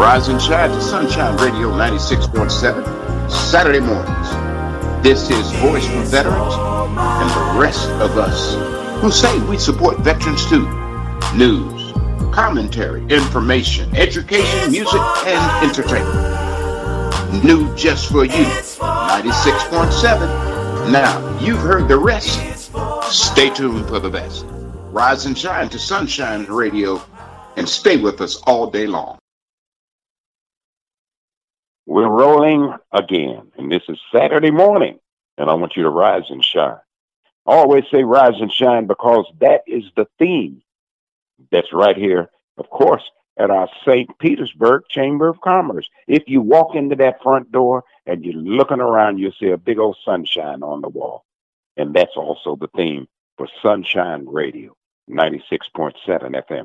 Rise and shine to Sunshine Radio 96.7, Saturday mornings. This is Voice for Veterans and the rest of us who say we support veterans too. News, commentary, information, education, music, and entertainment. New just for you, 96.7. Now, you've heard the rest. Stay tuned for the best. Rise and shine to Sunshine Radio and stay with us all day long. We're rolling again, and this is Saturday morning, and I want you to rise and shine. I always say rise and shine because that is the theme that's right here, of course, at our St. Petersburg Chamber of Commerce. If you walk into that front door and you're looking around, you'll see a big old sunshine on the wall, and that's also the theme for Sunshine Radio, 96.7 FM.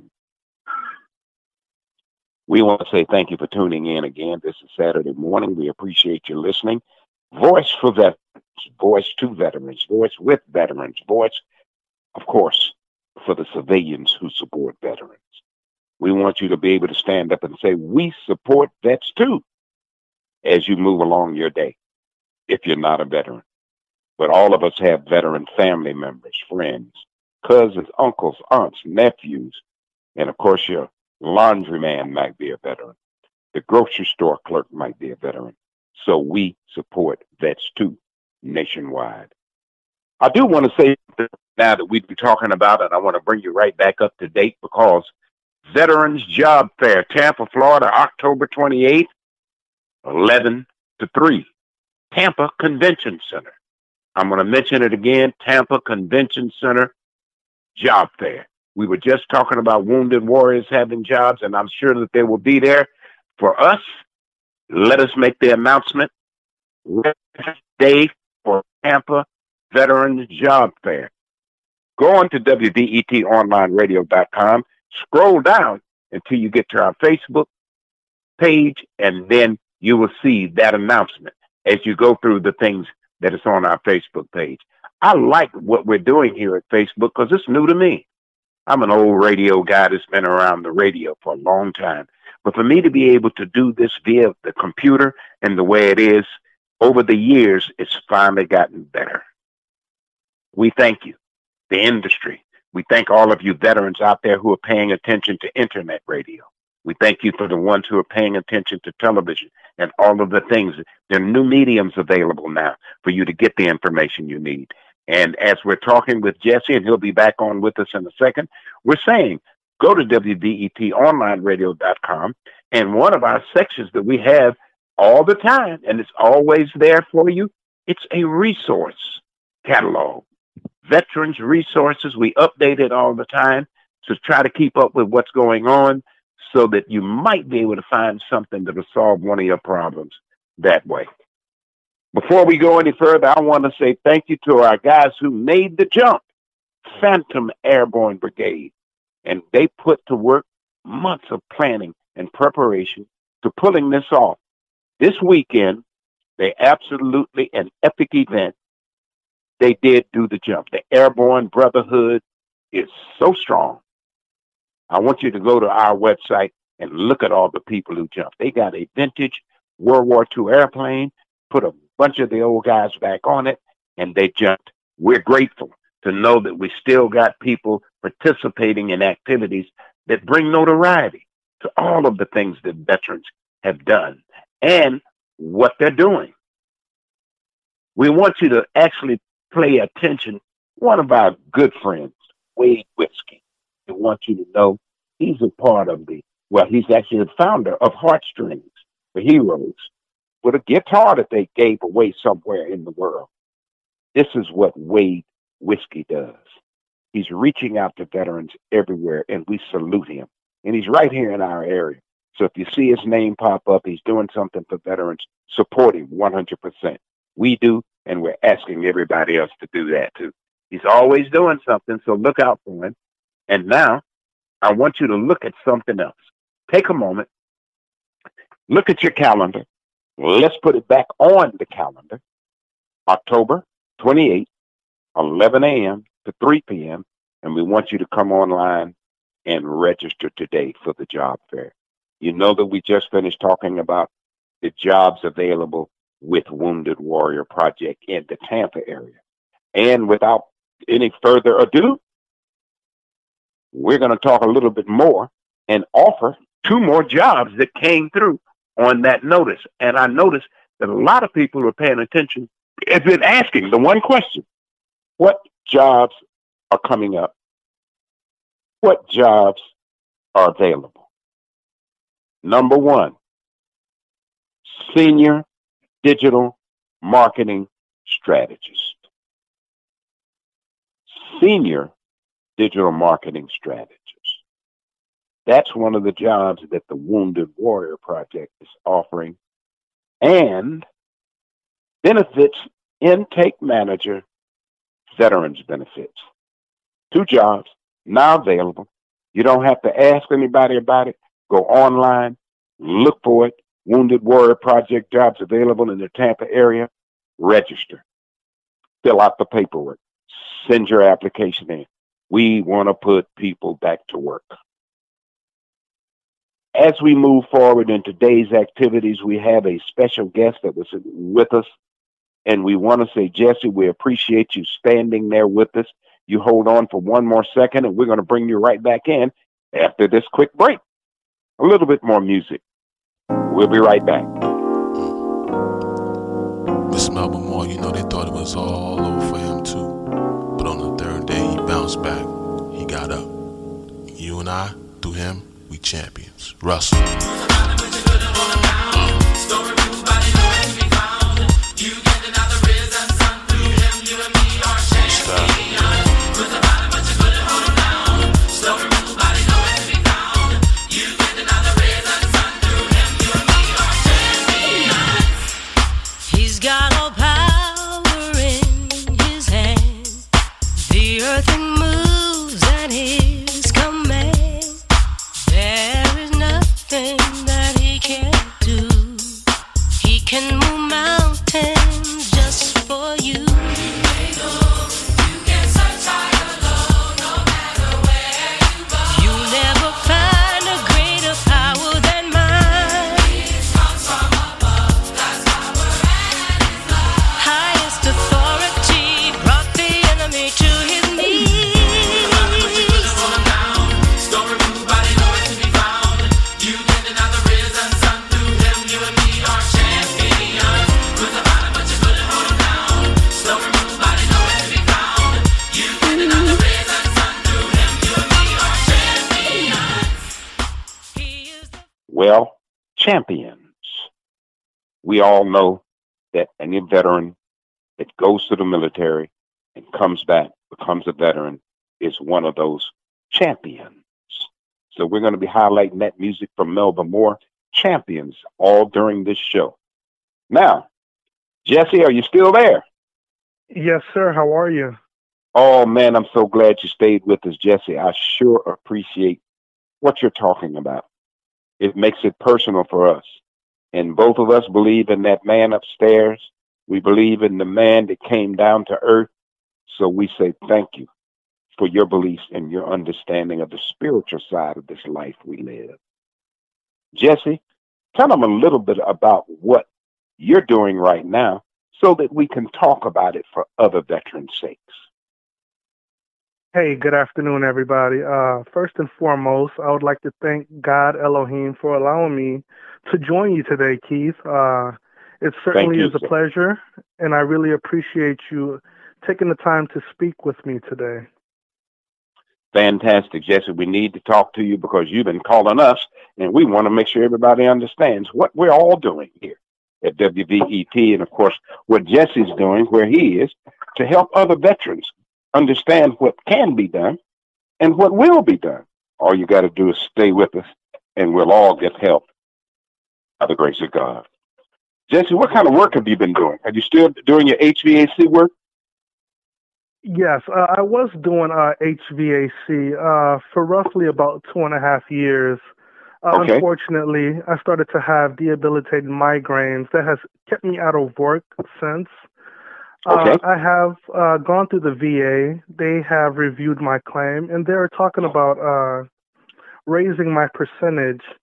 We want to say thank you for tuning in again. This is Saturday morning. We appreciate you listening. Voice for veterans, voice to veterans, voice with veterans, voice, of course, for the civilians who support veterans. We want you to be able to stand up and say, we support vets too, as you move along your day, if you're not a veteran. But all of us have veteran family members, friends, cousins, uncles, aunts, nephews, and of course your laundryman might be a veteran. The grocery store clerk might be a veteran. So we support vets too, nationwide. I do want to say now that we'd be talking about it, I want to bring you right back up to date because Veterans Job Fair, Tampa, Florida, October 28th, 11 to 3, Tampa Convention Center. I'm going to mention it again, Tampa Convention Center Job Fair. We were just talking about wounded warriors having jobs, and I'm sure that they will be there for us. Let us make the announcement. Day for Tampa Veterans Job Fair. Go on to WDETOnlineradio.com. Scroll down until you get to our Facebook page, and then you will see that announcement as you go through the things that is on our Facebook page. I like what we're doing here at Facebook because it's new to me. I'm an old radio guy that's been around the radio for a long time. But for me to be able to do this via the computer and the way it is, over the years, it's finally gotten better. We thank you, the industry. We thank all of you veterans out there who are paying attention to internet radio. We thank you for the ones who are paying attention to television and all of the things. There are new mediums available now for you to get the information you need. And as we're talking with Jesse, and he'll be back on with us in a second, we're saying, go to WDETOnlineradio.com, and one of our sections that we have all the time, and it's always there for you, it's a resource catalog. Veterans resources, we update it all the time to try to keep up with what's going on so that you might be able to find something that will solve one of your problems that way. Before we go any further, I want to say thank you to our guys who made the jump, Phantom Airborne Brigade. And they put to work months of planning and preparation to pulling this off. This weekend, they absolutely an epic event. They did do the jump. The Airborne Brotherhood is so strong. I want you to go to our website and look at all the people who jumped. They got a vintage World War II airplane, put a bunch of the old guys back on it, and they jumped. We're grateful to know that we still got people participating in activities that bring notoriety to all of the things that veterans have done and what they're doing. We want you to actually pay attention. One of our good friends, Wade Whiskey, I want you to know he's a part of he's actually the founder of Heartstrings for Heroes, with a guitar that they gave away somewhere in the world. This is what Wade Whiskey does. He's reaching out to veterans everywhere, and we salute him. And he's right here in our area. So if you see his name pop up, he's doing something for veterans, support him 100%. We do, and we're asking everybody else to do that too. He's always doing something, so look out for him. And now, I want you to look at something else. Take a moment, look at your calendar. Let's put it back on the calendar. October 28th, 11 a.m. to 3 p.m. And we want you to come online and register today for the job fair. You know that we just finished talking about the jobs available with Wounded Warrior Project in the Tampa area. And without any further ado, we're going to talk a little bit more and offer 2 more jobs that came through on that notice. And I noticed that a lot of people who are paying attention have been asking the one question: what jobs are coming up? What jobs are available? Number 1, senior digital marketing strategist. Senior digital marketing strategist. That's one of the jobs that the Wounded Warrior Project is offering. And benefits intake manager, veterans benefits. 2 jobs now available. You don't have to ask anybody about it. Go online, look for it. Wounded Warrior Project jobs available in the Tampa area. Register. Fill out the paperwork. Send your application in. We want to put people back to work. As we move forward in today's activities, we have a special guest that was with us. And we want to say, Jesse, we appreciate you standing there with us. You hold on for 1 more second, and we're going to bring you right back in after this quick break. A little bit more music. We'll be right back. Miss Melba Moore, you know, they thought it was all over for him too. But on the 3rd day, he bounced back. He got up. You and I, through him, we champions. Russell. Well, champions. We all know that any veteran that goes to the military and comes back, becomes a veteran, is one of those champions. So we're going to be highlighting that music from Melba Moore, champions, all during this show. Now, Jesse, are you still there? Yes, sir. How are you? Oh, man, I'm so glad you stayed with us, Jesse. I sure appreciate what you're talking about. It makes it personal for us. And both of us believe in that man upstairs. We believe in the man that came down to earth. So we say thank you for your beliefs and your understanding of the spiritual side of this life we live. Jesse, tell them a little bit about what you're doing right now so that we can talk about it for other veterans' sakes. Hey, good afternoon, everybody. First and foremost, I would like to thank God Elohim for allowing me to join you today, Keith. It certainly is a pleasure, and I really appreciate you taking the time to speak with me today. Fantastic, Jesse. We need to talk to you because you've been calling us, and we want to make sure everybody understands what we're all doing here at WVET, and, of course, what Jesse's doing where he is to help other veterans understand what can be done and what will be done. All you got to do is stay with us, and we'll all get help by the grace of God. Jesse, what kind of work have you been doing? Are you still doing your HVAC work? Yes, I was doing HVAC for roughly about 2.5 years. Okay. Unfortunately, I started to have debilitating migraines that has kept me out of work since. Okay. I have gone through the VA. They have reviewed my claim, and they're talking about raising my percentage.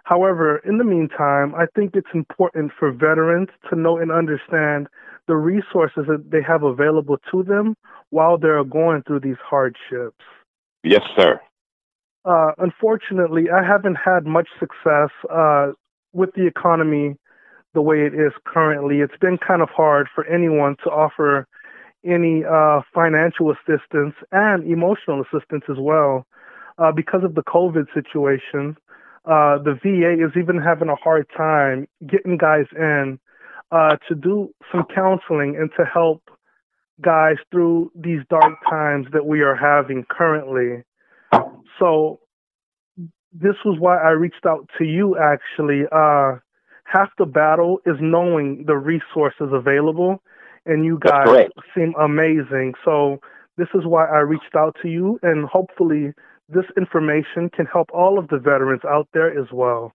However, in the meantime, I think it's important for veterans to know and understand the resources that they have available to them while they're going through these hardships. Yes, sir. Unfortunately, I haven't had much success with the economy the way it is currently. It's been kind of hard for anyone to offer any financial assistance and emotional assistance as well because of the COVID situation. The VA is even having a hard time getting guys in to do some counseling and to help guys through these dark times that we are having currently. So this was why I reached out to you, actually. Half the battle is knowing the resources available, and you guys seem amazing. So this is why I reached out to you, and hopefully this information can help all of the veterans out there as well.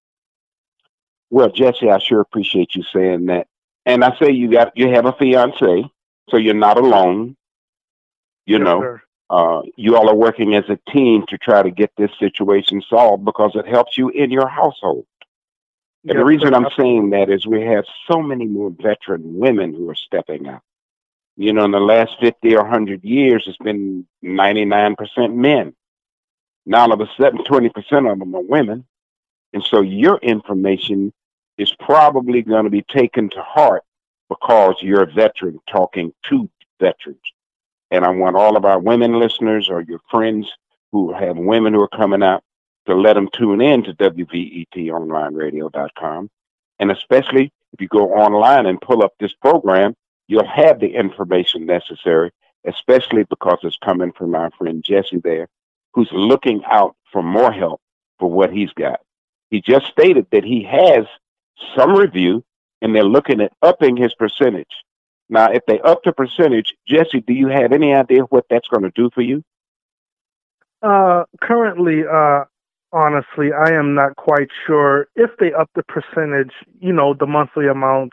Well, Jesse, I sure appreciate you saying that. And I say you have a fiance, so you're not alone. You know, you all are working as a team to try to get this situation solved because it helps you in your household. And the reason I'm saying that is we have so many more veteran women who are stepping up. You know, in the last 50 or 100 years, it's been 99% men. Now, all of a sudden, 20% of them are women. And so your information is probably going to be taken to heart because you're a veteran talking to veterans. And I want all of our women listeners or your friends who have women who are coming out to let them tune in to WVETonlineradio.com. And especially if you go online and pull up this program, you'll have the information necessary, especially because it's coming from our friend Jesse there, who's looking out for more help for what he's got. He just stated that he has some review and they're looking at upping his percentage. Now, if they up the percentage, Jesse, do you have any idea what that's going to do for you? Currently, honestly, I am not quite sure if they up the percentage, you know, the monthly amounts.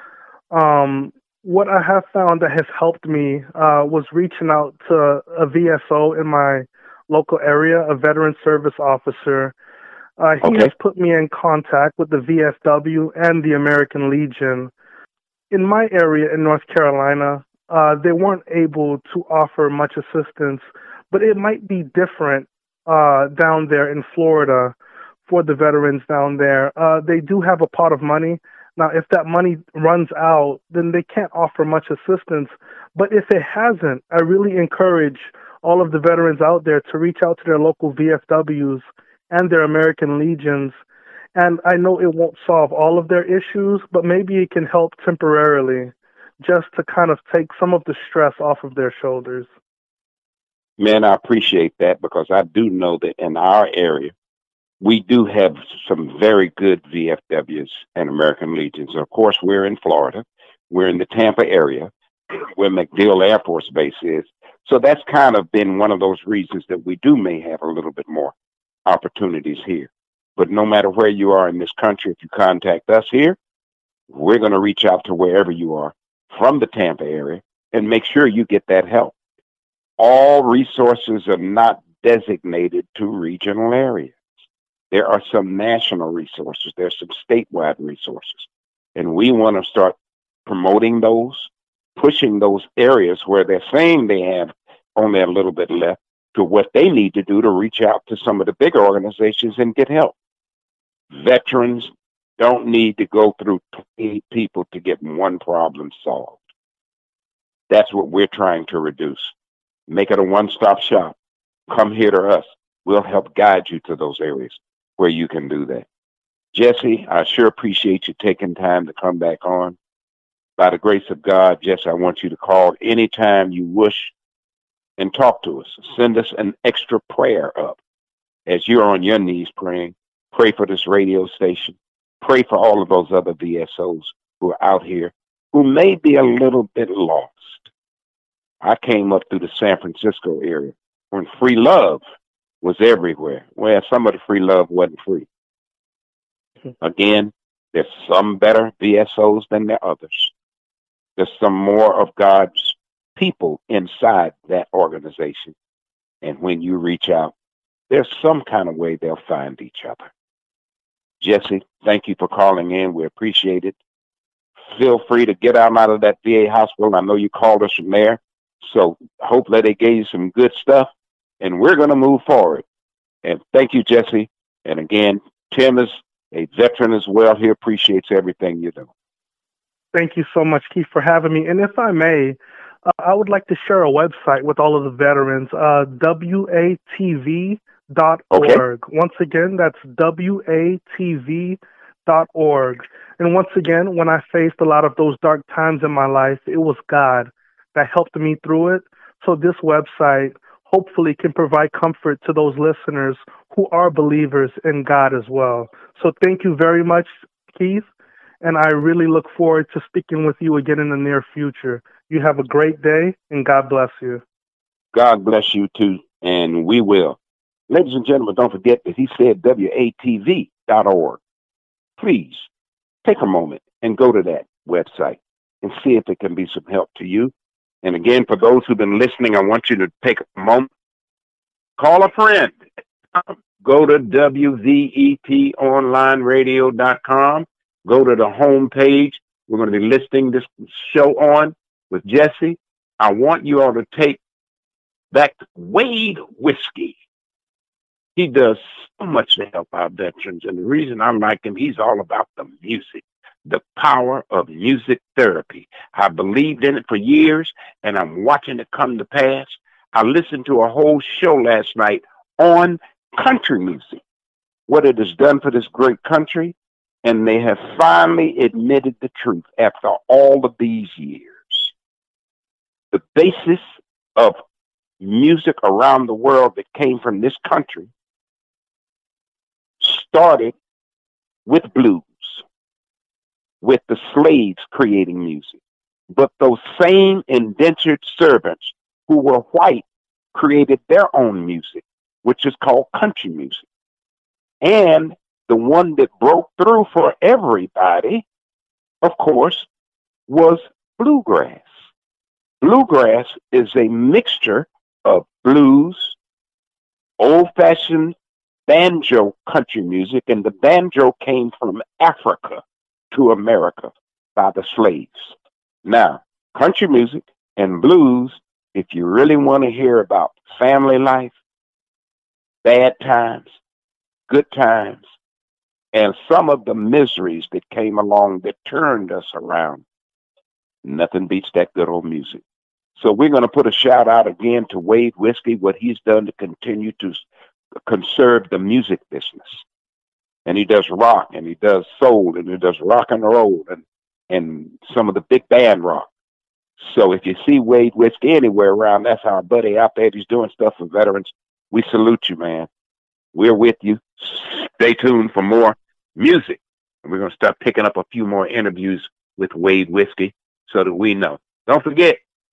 What I have found that has helped me was reaching out to a VSO in my local area, a veteran service officer. He has put me in contact with the VFW and the American Legion. In my area in North Carolina, they weren't able to offer much assistance, but it might be different down there in Florida for the veterans down there. They do have a pot of money. Now, if that money runs out, then they can't offer much assistance. But if it hasn't, I really encourage all of the veterans out there to reach out to their local VFWs and their American Legions. And I know it won't solve all of their issues, but maybe it can help temporarily just to kind of take some of the stress off of their shoulders. Man, I appreciate that because I do know that in our area, we do have some very good VFWs and American Legions. Of course, we're in Florida. We're in the Tampa area where MacDill Air Force Base is. So that's kind of been one of those reasons that we may have a little bit more opportunities here. But no matter where you are in this country, if you contact us here, we're going to reach out to wherever you are from the Tampa area and make sure you get that help. All resources are not designated to regional areas. There are some national resources. There's some statewide resources. And we want to start promoting those, pushing those areas where they're saying they have only a little bit left to what they need to do to reach out to some of the bigger organizations and get help. Veterans don't need to go through 20 people to get one problem solved. That's what we're trying to reduce. Make it a one-stop shop. Come here to us. We'll help guide you to those areas where you can do that. Jesse, I sure appreciate you taking time to come back on. By the grace of God, Jesse, I want you to call anytime you wish and talk to us. Send us an extra prayer up as you're on your knees praying. Pray for this radio station. Pray for all of those other VSOs who are out here who may be a little bit lost. I came up through the San Francisco area when free love was everywhere. Well, some of the free love wasn't free. Again, there's some better VSOs than there are others. There's some more of God's people inside that organization. And when you reach out, there's some kind of way they'll find each other. Jesse, thank you for calling in. We appreciate it. Feel free to get out of that VA hospital. I know you called us from there. So hopefully they gave you some good stuff, and we're going to move forward. And thank you, Jesse. And again, Tim is a veteran as well. He appreciates everything you do. Thank you so much, Keith, for having me. And if I may, I would like to share a website with all of the veterans, WATV.org. Okay. Once again, that's WATV.org. And once again, when I faced a lot of those dark times in my life, it was God that helped me through it. So this website hopefully can provide comfort to those listeners who are believers in God as well. So thank you very much, Keith. And I really look forward to speaking with you again in the near future. You have a great day, and God bless you. God bless you, too, and we will. Ladies and gentlemen, don't forget that he said WATV.org. Please take a moment and go to that website and see if it can be some help to you. And again, for those who've been listening, I want you to take a moment, call a friend, go to WVETonlineradio.com. Go to the home page. We're going to be listing this show on with Jesse. I want you all to take back Wade Whiskey. He does so much to help our veterans. And the reason I like him, he's all about the music, the power of music therapy. I believed in it for years, and I'm watching it come to pass. I listened to a whole show last night on country music, what it has done for this great country. And they have finally admitted the truth after all of these years. The basis of music around the world that came from this country started with blues, with the slaves creating music. But those same indentured servants who were white created their own music, which is called country music. And the one that broke through for everybody, of course, was bluegrass. Bluegrass is a mixture of blues, old-fashioned banjo country music, and the banjo came from Africa to America by the slaves. Now, country music and blues, if you really want to hear about family life, bad times, good times, and some of the miseries that came along that turned us around, nothing beats that good old music. So we're going to put a shout out again to Wade Whiskey, what he's done to continue to conserve the music business. And he does rock, and he does soul, and he does rock and roll, and some of the big band rock. So if you see Wade Whiskey anywhere around, that's our buddy out there. He's doing stuff for veterans. We salute you, man. We're with you. Stay tuned for more music. And we're going to start picking up a few more interviews with Wade Whiskey so that we know. Don't forget,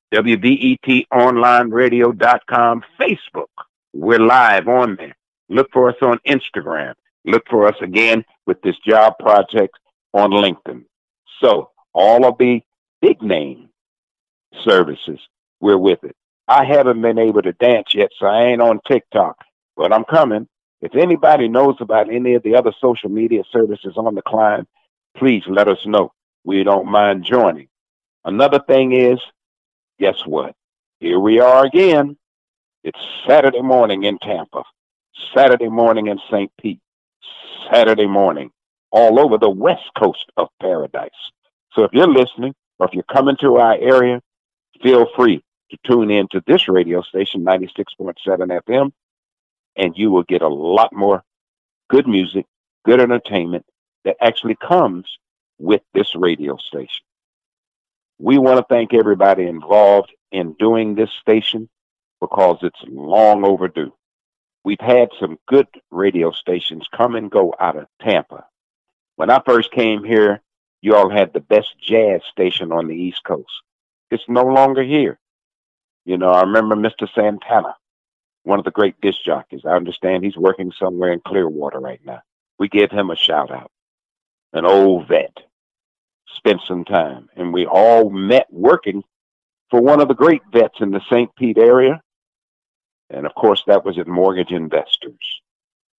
WVETonlineradio.com, Facebook. We're live on there. Look for us on Instagram. Look for us again with this job project on LinkedIn. So all of the big name services, we're with it. I haven't been able to dance yet, so I ain't on TikTok, but I'm coming. If anybody knows about any of the other social media services on the climb, please let us know. We don't mind joining. Another thing is, guess what? Here we are again. It's Saturday morning in Tampa, Saturday morning in St. Pete, Saturday morning all over the west coast of paradise. So if you're listening or if you're coming to our area, feel free to tune in to this radio station, 96.7 FM, and you will get a lot more good music, good entertainment that actually comes with this radio station. We want to thank everybody involved in doing this station because it's long overdue. We've had some good radio stations come and go out of Tampa. When I first came here, you all had the best jazz station on the East Coast. It's no longer here. You know, I remember Mr. Santana, one of the great disc jockeys. I understand he's working somewhere in Clearwater right now. We give him a shout out. An old vet. Spent some time. And we all met working for one of the great vets in the St. Pete area. And of course, that was at Mortgage Investors.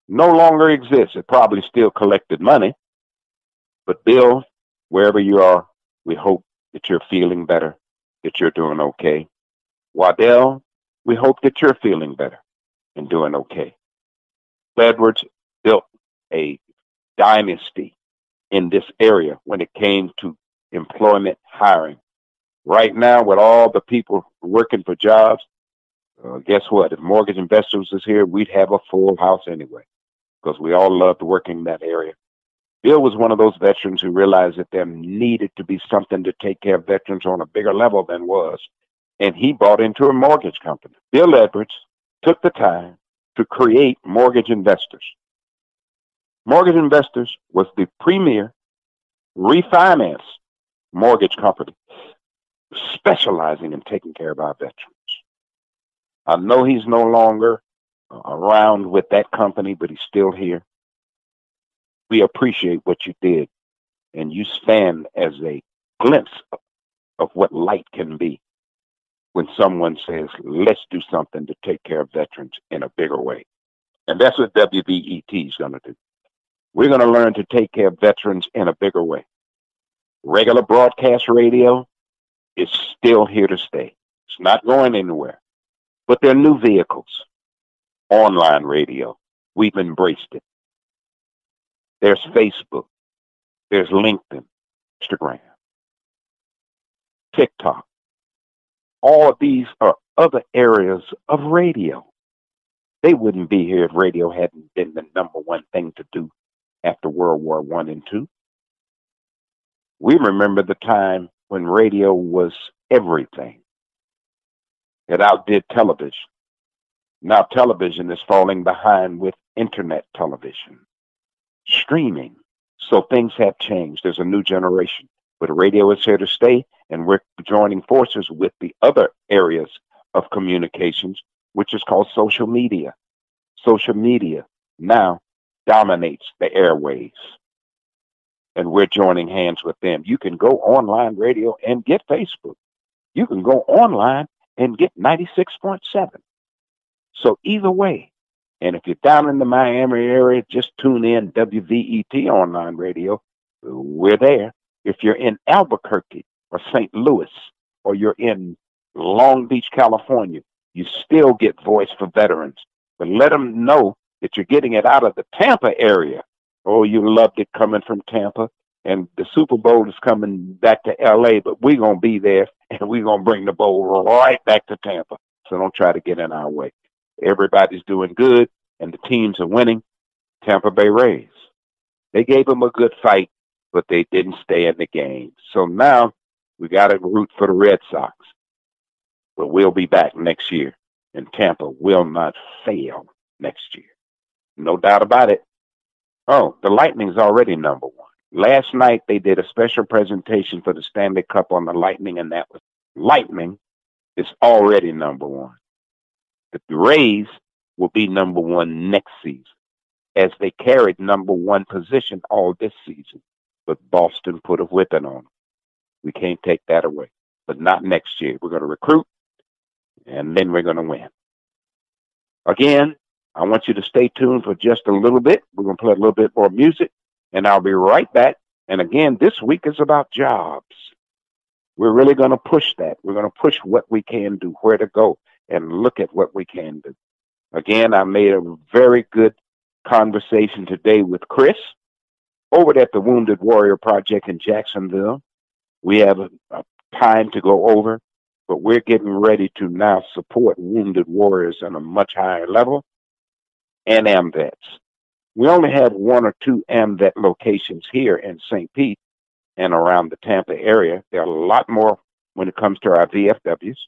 no longer exists. It probably still collected money. But Bill, wherever you are, we hope that you're feeling better, that you're doing okay. Waddell, we hope that you're feeling better and doing okay. Edwards built a dynasty in this area when it came to employment hiring. Right now, with all the people working for jobs, guess what? If Mortgage Investors is here, we'd have a full house anyway, because we all loved working in that area. Bill was one of those veterans who realized that there needed to be something to take care of veterans on a bigger level than was, and he bought into a mortgage company. Bill Edwards took the time to create Mortgage Investors. Mortgage Investors was the premier refinance mortgage company specializing in taking care of our veterans. I know he's no longer around with that company, but he's still here. We appreciate what you did, and you stand as a glimpse of what light can be when someone says, let's do something to take care of veterans in a bigger way. And that's what WVET is going to do. We're going to learn to take care of veterans in a bigger way. Regular broadcast radio is still here to stay. It's not going anywhere. But there are new vehicles. Online radio, we've embraced it. There's Facebook. There's LinkedIn, Instagram, TikTok. All of these are other areas of radio. They wouldn't be here if radio hadn't been the number one thing to do after World War I and II. We remember the time when radio was everything. It outdid television. Now television is falling behind with internet television, streaming. So things have changed. There's a new generation. But radio is here to stay, and we're joining forces with the other areas of communications, which is called social media. Social media now dominates the airwaves, and we're joining hands with them. You can go online radio and get Facebook. You can go online and get 96.7. So either way, and if you're down in the Miami area, just tune in WVET online radio. We're there. If you're in Albuquerque or St. Louis, or you're in Long Beach, California, you still get Voice for Veterans. But let them know that you're getting it out of the Tampa area. Oh, you loved it coming from Tampa. And the Super Bowl is coming back to L.A., but we're going to be there, and we're going to bring the bowl right back to Tampa. So don't try to get in our way. Everybody's doing good, and the teams are winning. Tampa Bay Rays. They gave them a good fight, but they didn't stay in the game. So now we got to root for the Red Sox. But we'll be back next year, and Tampa will not fail next year. No doubt about it. Oh, the Lightning's already number one. Last night, they did a special presentation for the Stanley Cup on the Lightning, and that was Lightning is already number one. The Rays will be number one next season, as they carried number one position all this season. But Boston put a whipping on them. We can't take that away. But not next year. We're going to recruit, and then we're going to win. Again, I want you to stay tuned for just a little bit. We're going to play a little bit more music, and I'll be right back. And again, this week is about jobs. We're really going to push that. We're going to push what we can do, where to go, and look at what we can do. Again, I made a very good conversation today with Chris over at the Wounded Warrior Project in Jacksonville. We have a time to go over, but we're getting ready to now support Wounded Warriors on a much higher level, and AMVETs. We only have one or two AMVET locations here in St. Pete and around the Tampa area. There are a lot more when it comes to our VFWs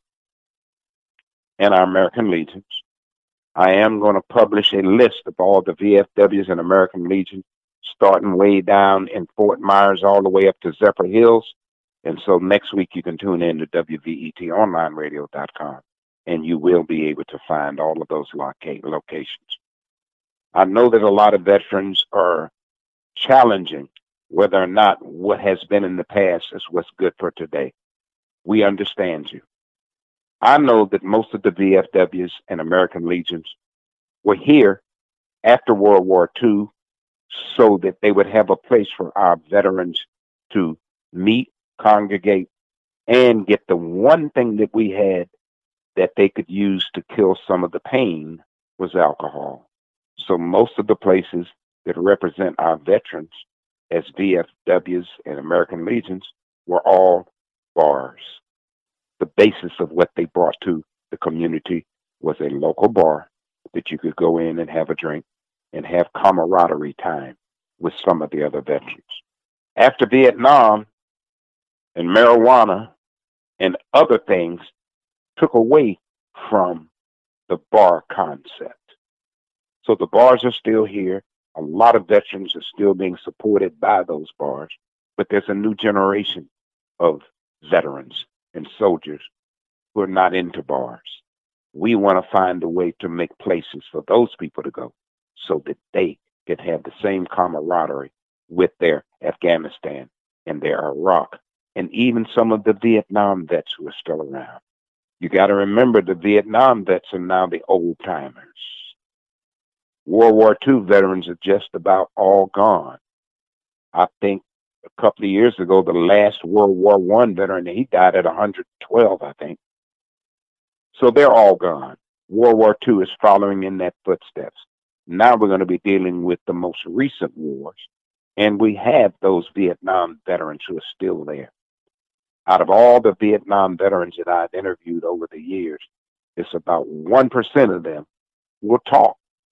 and our American Legions. I am going to publish a list of all the VFWs and American Legions, starting way down in Fort Myers all the way up to Zephyr Hills. And so next week you can tune in to WVETonlineradio.com, and you will be able to find all of those locations. I know that a lot of veterans are challenging whether or not what has been in the past is what's good for today. We understand you. I know that most of the VFWs and American Legions were here after World War II so that they would have a place for our veterans to meet, congregate, and get the one thing that we had that they could use to kill some of the pain was alcohol. So most of the places that represent our veterans as VFWs and American Legions were all bars. The basis of what they brought to the community was a local bar that you could go in and have a drink and have camaraderie time with some of the other veterans. After Vietnam and marijuana and other things took away from the bar concept. So the bars are still here. A lot of veterans are still being supported by those bars, but there's a new generation of veterans and soldiers who are not into bars. We want to find a way to make places for those people to go so that they can have the same camaraderie with their Afghanistan and their Iraq and even some of the Vietnam vets who are still around. You got to remember the Vietnam vets are now the old timers. World War II veterans are just about all gone. I think a couple of years ago, the last World War I veteran, he died at 112, I think. So they're all gone. World War II is following in that footsteps. Now we're going to be dealing with the most recent wars, and we have those Vietnam veterans who are still there. Out of all the Vietnam veterans that I've interviewed over the years, it's about 1% of them will talk.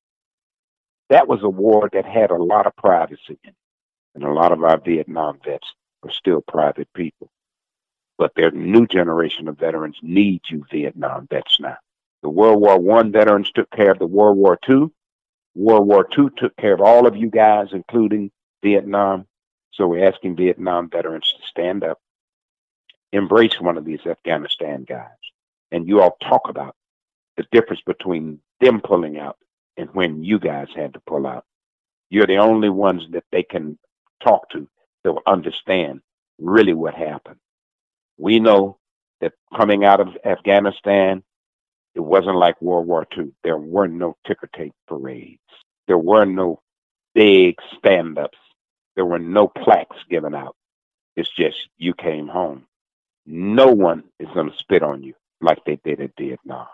That was a war that had a lot of privacy in it, and a lot of our Vietnam vets are still private people. But their new generation of veterans need you Vietnam vets now. The World War I veterans took care of the World War II. World War II took care of all of you guys, including Vietnam. So we're asking Vietnam veterans to stand up, embrace one of these Afghanistan guys, and you all talk about the difference between them pulling out and when you guys had to pull out. You're the only ones that they can talk to that will understand really what happened. We know that coming out of Afghanistan, it wasn't like World War II. There were no ticker tape parades. There were no big stand-ups. There were no plaques given out. It's just you came home. No one is going to spit on you like they did at Vietnam.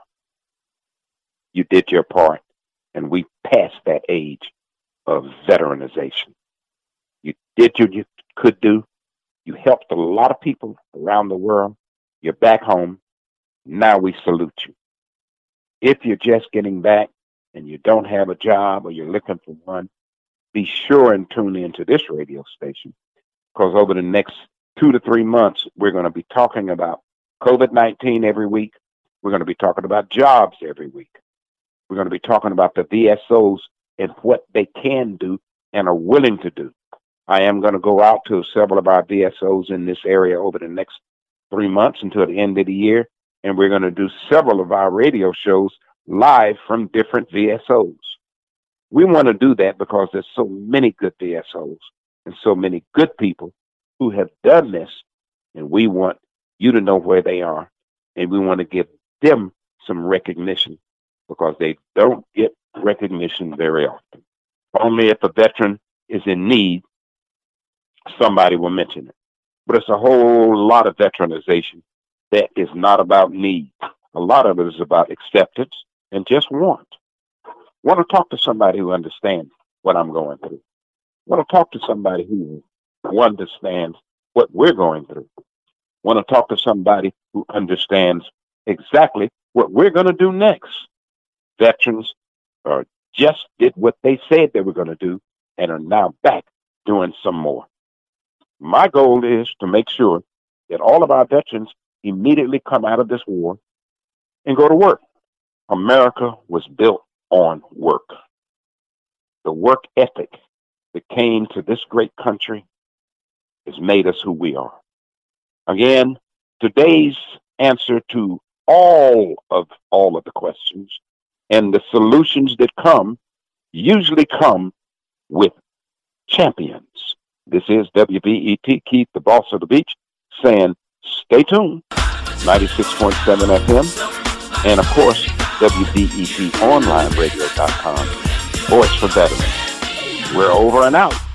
You did your part, and we passed that age of veteranization. You did what you could do. You helped a lot of people around the world. You're back home. Now we salute you. If you're just getting back and you don't have a job or you're looking for one, be sure and tune into this radio station, because over the next 2 to 3 months, we're going to be talking about COVID-19 every week. We're going to be talking about jobs every week. We're going to be talking about the VSOs and what they can do and are willing to do. I am going to go out to several of our VSOs in this area over the next 3 months until the end of the year, and we're going to do several of our radio shows live from different VSOs. We want to do that because there's so many good VSOs and so many good people who have done this, and we want you to know where they are, and we want to give them some recognition because they don't get recognition very often. Only if a veteran is in need, somebody will mention it. But it's a whole lot of veteranization that is not about need. A lot of it is about acceptance and just want. Want to talk to somebody who understands what I'm going through. Want to talk to somebody who understands what we're going through. Want to talk to somebody who understands exactly what we're going to do next. Veterans just did what they said they were going to do and are now back doing some more. My goal is to make sure that all of our veterans immediately come out of this war and go to work. America was built on work. The work ethic that came to this great country has made us who we are. Again, today's answer to all of the questions and the solutions that usually come with champions. This is WBET, Keith, the boss of the beach, saying stay tuned, 96.7 FM, and of course, WBETonlineradio.com. Voice for Veterans. We're over and out.